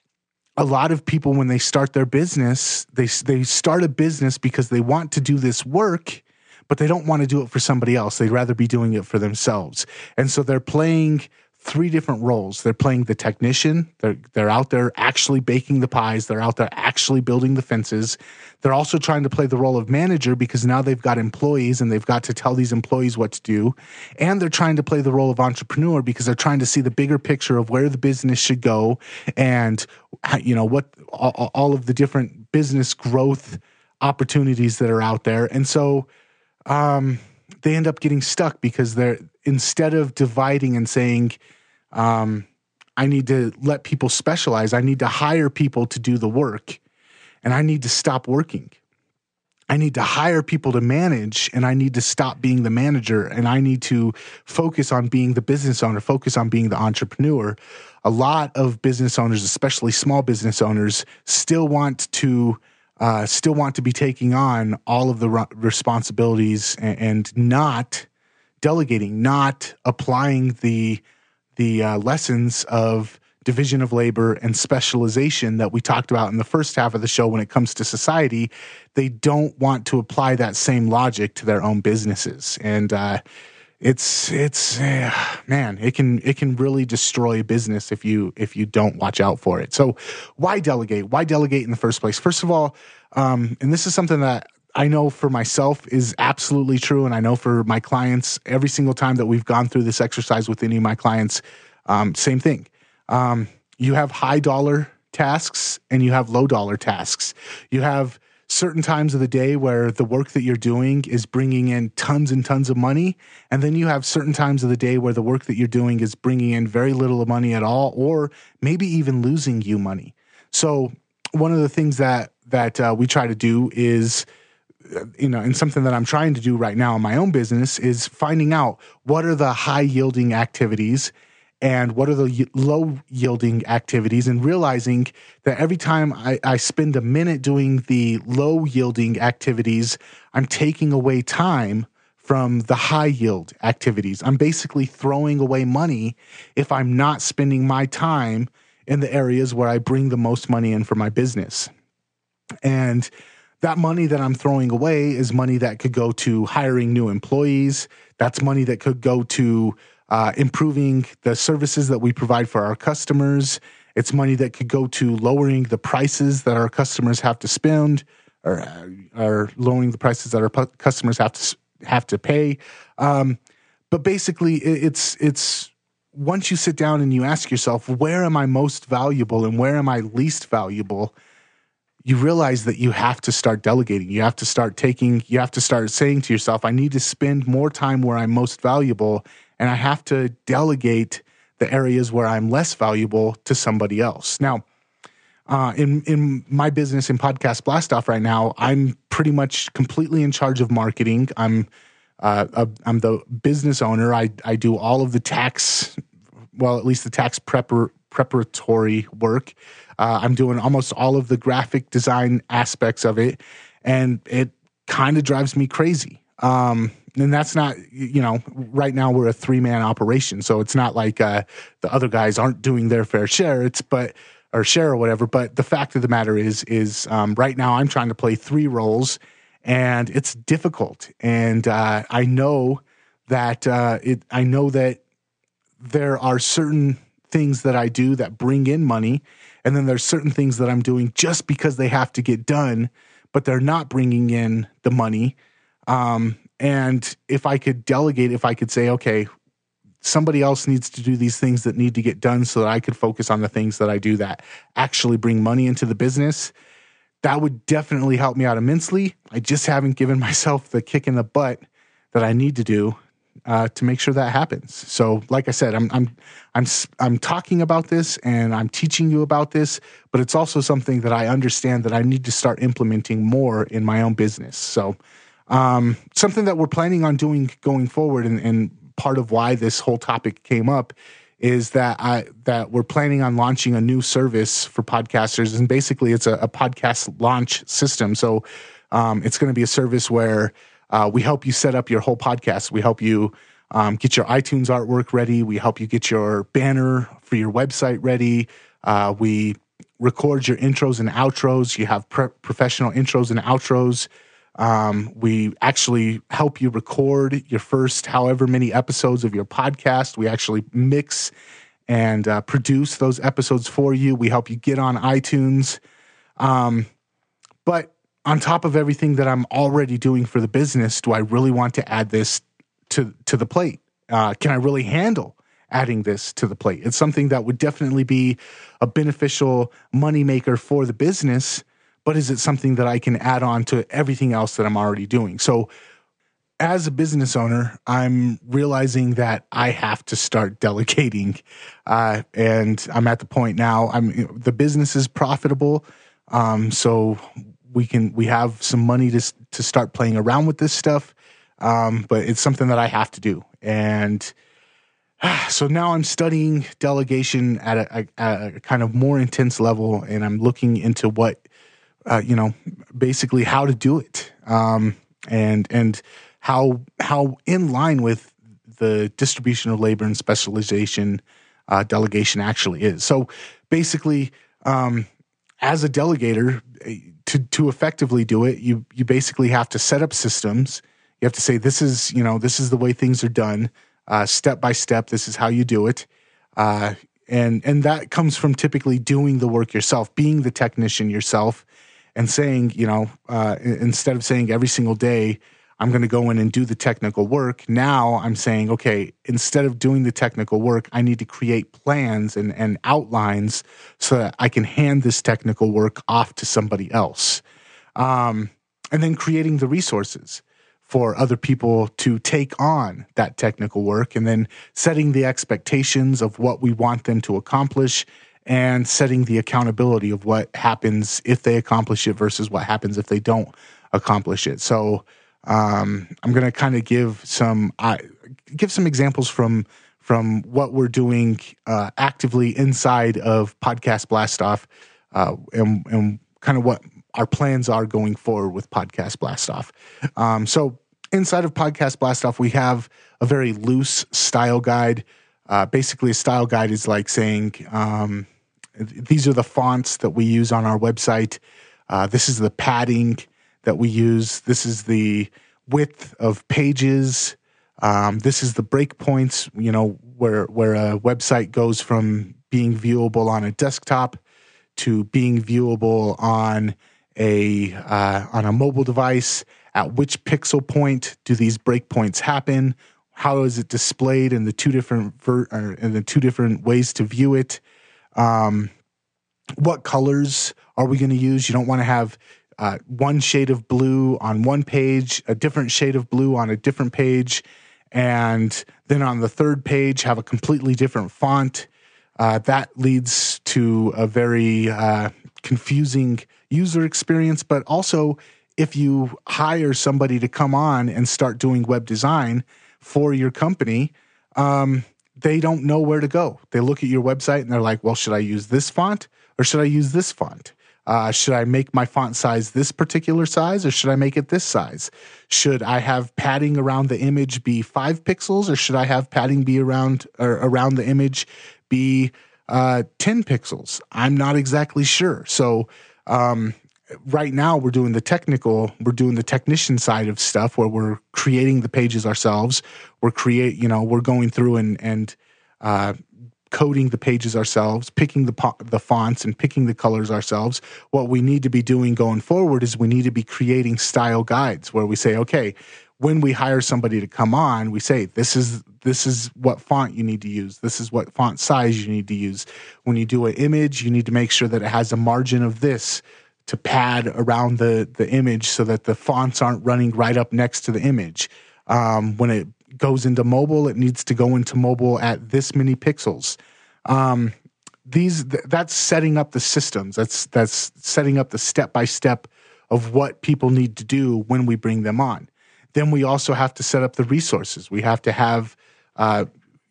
Speaker 1: a lot of people, when they start their business, they they start a business because they want to do this work, but they don't want to do it for somebody else. They'd rather be doing it for themselves. And so they're playing three different roles. They're playing the technician. They're they're out there actually baking the pies. They're out there actually building the fences. They're also trying to play the role of manager because now they've got employees and they've got to tell these employees what to do. And they're trying to play the role of entrepreneur because they're trying to see the bigger picture of where the business should go and, you know, what all, all of the different business growth opportunities that are out there. And so um, they end up getting stuck because they're, instead of dividing and saying, um, I need to let people specialize, I need to hire people to do the work, and I need to stop working. I need to hire people to manage, and I need to stop being the manager, and I need to focus on being the business owner, focus on being the entrepreneur. A lot of business owners, especially small business owners, still want to uh, still want to be taking on all of the re- responsibilities and, and not delegating, not applying the the uh, lessons of division of labor and specialization that we talked about in the first half of the show when it comes to society. They don't want to apply that same logic to their own businesses. And uh, it's, it's uh, man, it can it can really destroy a business if you if you don't watch out for it. So why delegate? Why delegate in the first place? First of all, um, and this is something that I know for myself is absolutely true, and I know for my clients, every single time that we've gone through this exercise with any of my clients, um, same thing. Um, you have high dollar tasks and you have low dollar tasks. You have certain times of the day where the work that you're doing is bringing in tons and tons of money. And then you have certain times of the day where the work that you're doing is bringing in very little money at all, or maybe even losing you money. So one of the things that, that uh, we try to do is, you know, and something that I'm trying to do right now in my own business is finding out what are the high yielding activities and what are the low yielding activities, and realizing that every time I, I spend a minute doing the low yielding activities, I'm taking away time from the high yield activities. I'm basically throwing away money if I'm not spending my time in the areas where I bring the most money in for my business. And that money that I'm throwing away is money that could go to hiring new employees. That's money that could go to Uh, improving the services that we provide for our customers. It's money that could go to lowering the prices that our customers have to spend, or, uh, or lowering the prices that our pu- customers have to have to pay. Um, but basically, it, it's it's once you sit down and you ask yourself, where am I most valuable and where am I least valuable? You realize that you have to start delegating. You have to start taking. You have to start saying to yourself, I need to spend more time where I'm most valuable. And I have to delegate the areas where I'm less valuable to somebody else. Now, uh, in in my business in Podcast Blastoff right now, I'm pretty much completely in charge of marketing. I'm uh, a, I'm the business owner. I I do all of the tax, well, at least the tax prepar- preparatory work. Uh, I'm doing almost all of the graphic design aspects of it, and it kind of drives me crazy. Um, And that's not, you know, right now we're a three-man operation, so it's not like uh, the other guys aren't doing their fair share. It's but or share or whatever. But the fact of the matter is, is um, right now I'm trying to play three roles, and it's difficult. And uh, I know that uh, it. I know that there are certain things that I do that bring in money, and then there's certain things that I'm doing just because they have to get done, but they're not bringing in the money. Um, And if I could delegate, if I could say, okay, somebody else needs to do these things that need to get done so that I could focus on the things that I do that actually bring money into the business, that would definitely help me out immensely. I just haven't given myself the kick in the butt that I need to do uh, to make sure that happens. So, like I said, I'm I'm I'm I'm talking about this and I'm teaching you about this, but it's also something that I understand that I need to start implementing more in my own business. So. Um, something that we're planning on doing going forward, and, and part of why this whole topic came up is that I that we're planning on launching a new service for podcasters, and basically it's a, a podcast launch system. So um, it's going to be a service where uh, we help you set up your whole podcast. We help you um, get your iTunes artwork ready. We help you get your banner for your website ready. Uh, we record your intros and outros. You have pre- professional intros and outros. Um, we actually help you record your first however many episodes of your podcast. We actually mix and uh, produce those episodes for you. We help you get on iTunes. Um, but on top of everything that I'm already doing for the business, do I really want to add this to, to the plate? Uh, can I really handle adding this to the plate? It's something that would definitely be a beneficial moneymaker for the business. But is it something that I can add on to everything else that I'm already doing? So as a business owner, I'm realizing that I have to start delegating. Uh, and I'm at the point now, I'm, the business is profitable. Um, so we can, we have some money to, to start playing around with this stuff. Um, but it's something that I have to do. And so now I'm studying delegation at a, a, a kind of more intense level, and I'm looking into what, uh, you know, basically how to do it, um, and and how how in line with the distribution of labor and specialization uh, delegation actually is. So basically, um, as a delegator, to to effectively do it, you you basically have to set up systems. You have to say, this is you know this is the way things are done. Uh, step by step, this is how you do it. Uh, and and that comes from typically doing the work yourself, being the technician yourself, and saying, you know, uh, instead of saying every single day, I'm going to go in and do the technical work, now I'm saying, okay, instead of doing the technical work, I need to create plans and, and outlines so that I can hand this technical work off to somebody else. Um, and then creating the resources for other people to take on that technical work, and then setting the expectations of what we want them to accomplish, and setting the accountability of what happens if they accomplish it versus what happens if they don't accomplish it. So um, I'm going to kind of give some uh, give some examples from from what we're doing uh, actively inside of Podcast Blastoff, uh, and, and kind of what our plans are going forward with Podcast Blastoff. Um, so inside of Podcast Blastoff, we have a very loose style guide. Uh, basically, a style guide is like saying, um, these are the fonts that we use on our website. Uh, this is the padding that we use. This is the width of pages. Um, this is the breakpoints, you know, where, where a website goes from being viewable on a desktop to being viewable on a uh, on a mobile device. At which pixel point do these breakpoints happen? How is it displayed in the two different ver- or in the two different ways to view it? Um, what colors are we going to use? You don't want to have uh, one shade of blue on one page, a different shade of blue on a different page, and then on the third page have a completely different font. Uh, that leads to a very uh, confusing user experience, but also if you hire somebody to come on and start doing web design for your company, um, they don't know where to go. They look at your website and they're like, well, should I use this font or should I use this font? Uh, should I make my font size this particular size or should I make it this size? Should I have padding around the image be five pixels or should I have padding be around or around the image be uh, ten pixels? I'm not exactly sure. So, um, right now we're doing the technical, we're doing the technician side of stuff where we're creating the pages ourselves. We're create, you know, we're going through and, and, uh, coding the pages ourselves, picking the po- the fonts and picking the colors ourselves. What we need to be doing going forward is we need to be creating style guides where we say, okay, when we hire somebody to come on, we say, this is, this is what font you need to use. This is what font size you need to use. When you do an image, you need to make sure that it has a margin of this to pad around the, the image so that the fonts aren't running right up next to the image. Um, when it goes into mobile, it needs to go into mobile at this many pixels. Um, these th- that's setting up the systems. That's that's setting up the step-by-step of what people need to do when we bring them on. Then we also have to set up the resources. We have to have uh,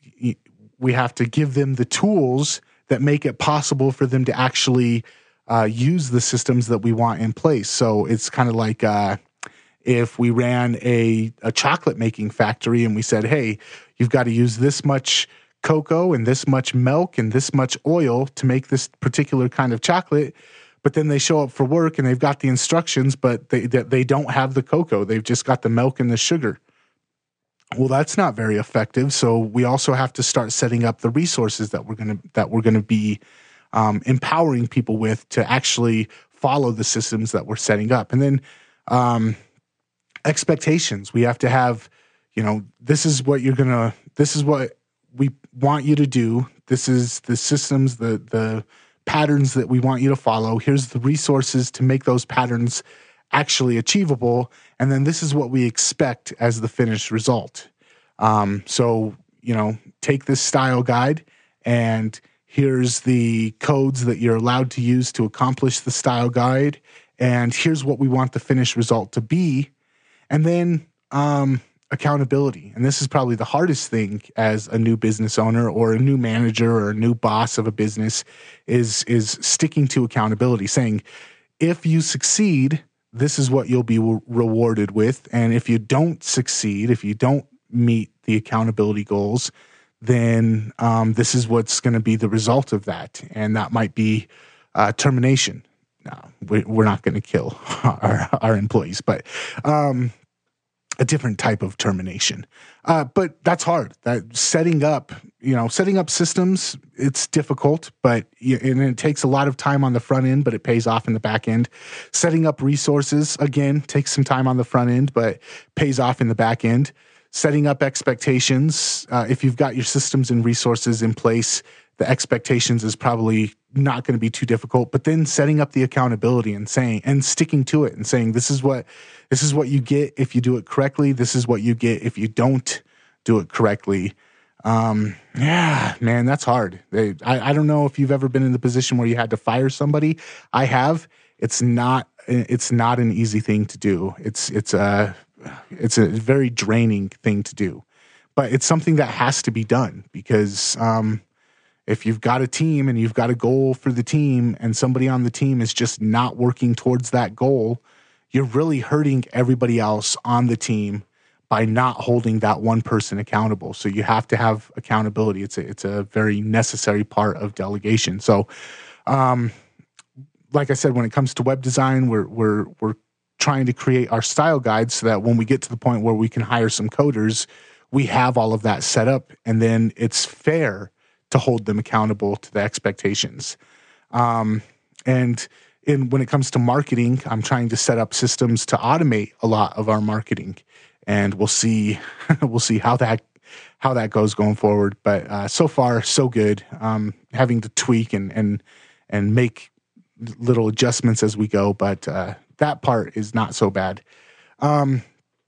Speaker 1: we have to give them the tools that make it possible for them to actually Uh, use the systems that we want in place. So it's kind of like uh, if we ran a, a chocolate making factory and we said, hey, you've got to use this much cocoa and this much milk and this much oil to make this particular kind of chocolate. But then they show up for work and they've got the instructions, but they, they don't have the cocoa. They've just got the milk and the sugar. Well, that's not very effective. So we also have to start setting up the resources that we're going to, that we're going to be Um, empowering people with to actually follow the systems that we're setting up. And then um, expectations. We have to have, you know, this is what you're going to, this is what we want you to do. This is the systems, the the patterns that we want you to follow. Here's the resources to make those patterns actually achievable. And then this is what we expect as the finished result. Um, so, you know, take this style guide and here's the codes that you're allowed to use to accomplish the style guide. And here's what we want the finished result to be. And then um, accountability. And this is probably the hardest thing as a new business owner or a new manager or a new boss of a business is, is sticking to accountability, saying, if you succeed, this is what you'll be re- rewarded with. And if you don't succeed, if you don't meet the accountability goals, then um, this is what's going to be the result of that. And that might be uh, termination. No, we, we're not going to kill our, our employees, but um, a different type of termination. Uh, but that's hard. That setting up, you know, setting up systems, it's difficult, but and it takes a lot of time on the front end, but it pays off in the back end. Setting up resources, again, takes some time on the front end, but pays off in the back end. Setting up expectations, uh, if you've got your systems and resources in place, the expectations is probably not going to be too difficult. But then setting up the accountability and saying and sticking to it and saying this is what this is what you get if you do it correctly. This is what you get if you don't do it correctly. Um, yeah, man, that's hard. I, I don't know if you've ever been in the position where you had to fire somebody. I have. It's not. It's not an easy thing to do. It's it's a it's a very draining thing to do, but it's something that has to be done because um, if you've got a team and you've got a goal for the team and somebody on the team is just not working towards that goal, you're really hurting everybody else on the team by not holding that one person accountable. So you have to have accountability. It's a, it's a very necessary part of delegation. So, um, like I said, when it comes to web design, we're, we're, we're trying to create our style guides so that when we get to the point where we can hire some coders, we have all of that set up and then it's fair to hold them accountable to the expectations. Um, and in, when it comes to marketing, I'm trying to set up systems to automate a lot of our marketing. And we'll see, we'll see how that how that goes going forward. But uh, so far, so good. Um, having to tweak and and and make little adjustments as we go, but uh, that part is not so bad. Um,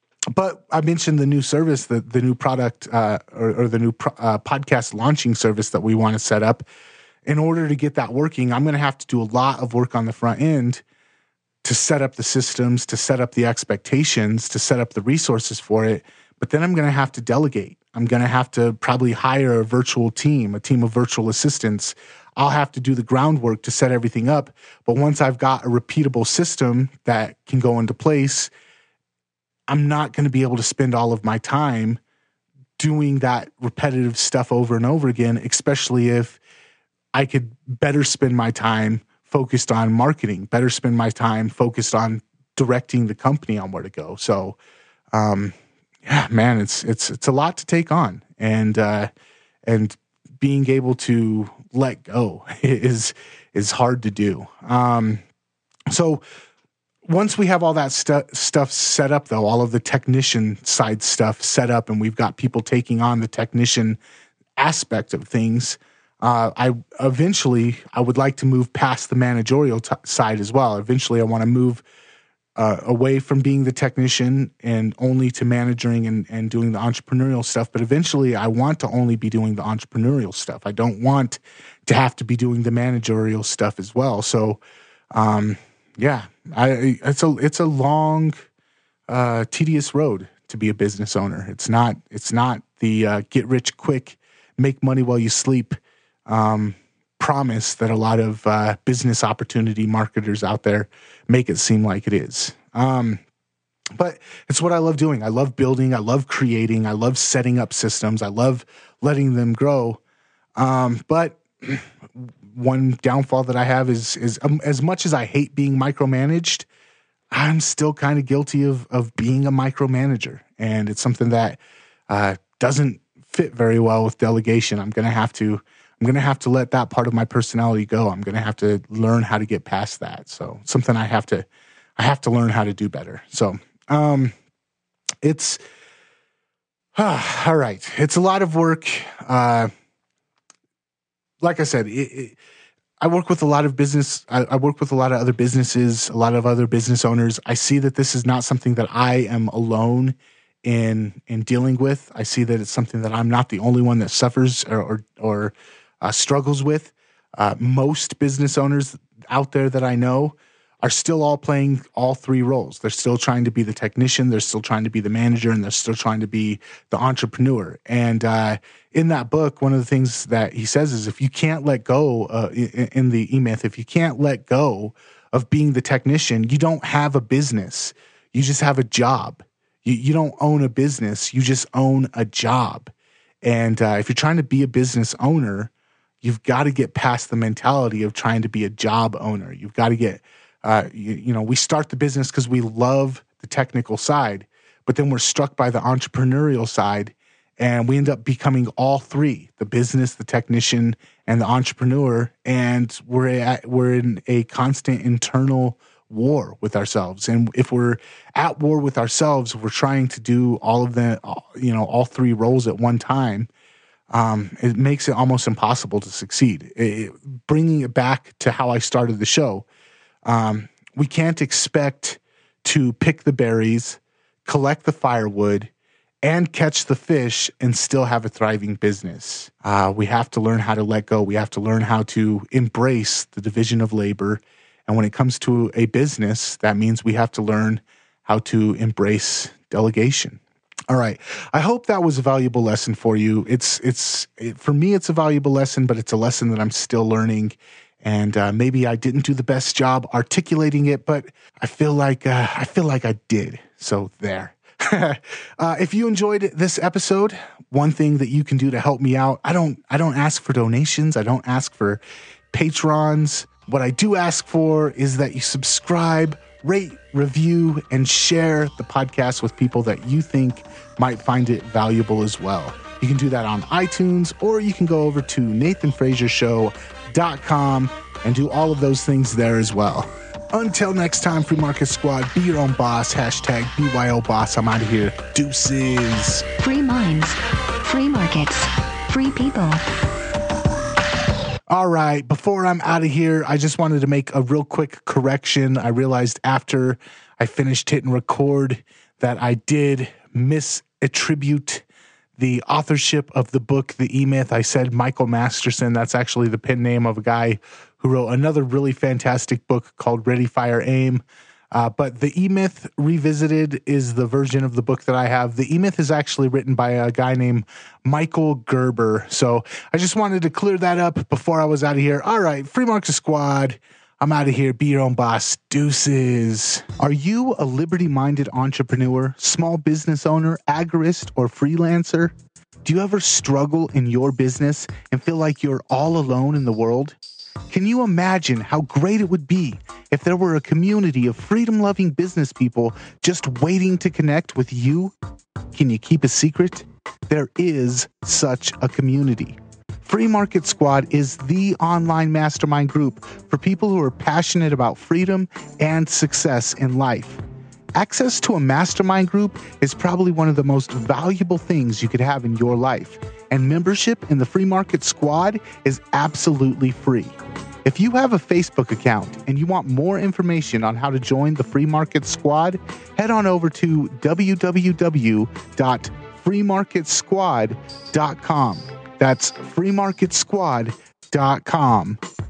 Speaker 1: but I mentioned the new service, the the new product uh, or, or the new pro- uh, podcast launching service that we want to set up. In order to get that working, I'm going to have to do a lot of work on the front end to set up the systems, to set up the expectations, to set up the resources for it. But then I'm going to have to delegate. I'm going to have to probably hire a virtual team, a team of virtual assistants. I'll have to do the groundwork to set everything up. But once I've got a repeatable system that can go into place, I'm not going to be able to spend all of my time doing that repetitive stuff over and over again, especially if I could better spend my time focused on marketing, better spend my time focused on directing the company on where to go. So, um, yeah, man, it's, it's, it's a lot to take on, and, uh, and being able to let go is, is hard to do. Um, so once we have all that stu- stuff set up though, all of the technician side stuff set up, and we've got people taking on the technician aspect of things, Uh, I eventually I would like to move past the managerial t- side as well. Eventually, I want to move uh, away from being the technician and only to managing and, and doing the entrepreneurial stuff. But eventually, I want to only be doing the entrepreneurial stuff. I don't want to have to be doing the managerial stuff as well. So, um, yeah, I, it's a it's a long, uh, tedious road to be a business owner. It's not it's not the uh, get rich quick, make money while you sleep Um, promise that a lot of uh, business opportunity marketers out there make it seem like it is. Um, but it's what I love doing. I love building. I love creating. I love setting up systems. I love letting them grow. Um, but one downfall that I have is, is um, as much as I hate being micromanaged, I'm still kind of guilty of, of being a micromanager. And it's something that uh, doesn't fit very well with delegation. I'm going to have to I'm going to have to let that part of my personality go. I'm going to have to learn how to get past that. So something I have to, I have to learn how to do better. So, um, it's, uh, all right. It's a lot of work. Uh, like I said, it, it, I work with a lot of business. I, I work with a lot of other businesses, a lot of other business owners. I see that this is not something that I am alone in in dealing with. I see that it's something that I'm not the only one that suffers or or, or uh, struggles with. Uh, most business owners out there that I know are still all playing all three roles. They're still trying to be the technician, they're still trying to be the manager, and they're still trying to be the entrepreneur. And uh, in that book, one of the things that he says is if you can't let go, uh, in, in the E-Myth, if you can't let go of being the technician, you don't have a business. You just have a job. You, you don't own a business. You just own a job. And uh, if you're trying to be a business owner, you've got to get past the mentality of trying to be a job owner. You've got to get Uh, you, you know, we start the business because we love the technical side, but then we're struck by the entrepreneurial side, and we end up becoming all three: the business, the technician, and the entrepreneur. And we're at, we're in a constant internal war with ourselves. And if we're at war with ourselves, we're trying to do all of the, you know, all three roles at one time. Um, it makes it almost impossible to succeed. It, bringing it back to how I started the show. Um, we can't expect to pick the berries, collect the firewood, and catch the fish and still have a thriving business. Uh, we have to learn how to let go. We have to learn how to embrace the division of labor. And when it comes to a business, that means we have to learn how to embrace delegation. All right. I hope that was a valuable lesson for you. It's, it's, it, for me, it's a valuable lesson, but it's a lesson that I'm still learning. And uh, maybe I didn't do the best job articulating it, but I feel like uh, I feel like I did. So there. uh, if you enjoyed this episode, one thing that you can do to help me out, I don't I don't ask for donations. I don't ask for patrons. What I do ask for is that you subscribe, rate, review, and share the podcast with people that you think might find it valuable as well. You can do that on iTunes, or you can go over to Nathan Frazier Show dot com and do all of those things there as well. Until next time, Free Market Squad, be your own boss, hashtag B Y O boss. I'm out of here. Deuces.
Speaker 6: Free minds, free markets, free people.
Speaker 1: All right, before I'm out of here, I just wanted to make a real quick correction. I realized after I finished hitting record that I did misattribute the authorship of the book, The E-Myth. I said Michael Masterson. That's actually the pen name of a guy who wrote another really fantastic book called Ready, Fire, Aim. Uh, but The E-Myth Revisited is the version of the book that I have. The E-Myth is actually written by a guy named Michael Gerber. So I just wanted to clear that up before I was out of here. All right, Free Market Squad, I'm out of here. Be your own boss. Deuces. Are you a liberty-minded entrepreneur, small business owner, agorist, or freelancer? Do you ever struggle in your business and feel like you're all alone in the world? Can you imagine how great it would be if there were a community of freedom-loving business people just waiting to connect with you? Can you keep a secret? There is such a community. Free Market Squad is the online mastermind group for people who are passionate about freedom and success in life. Access to a mastermind group is probably one of the most valuable things you could have in your life, and membership in the Free Market Squad is absolutely free. If you have a Facebook account and you want more information on how to join the Free Market Squad, head on over to w w w dot free market squad dot com. That's free market squad dot com.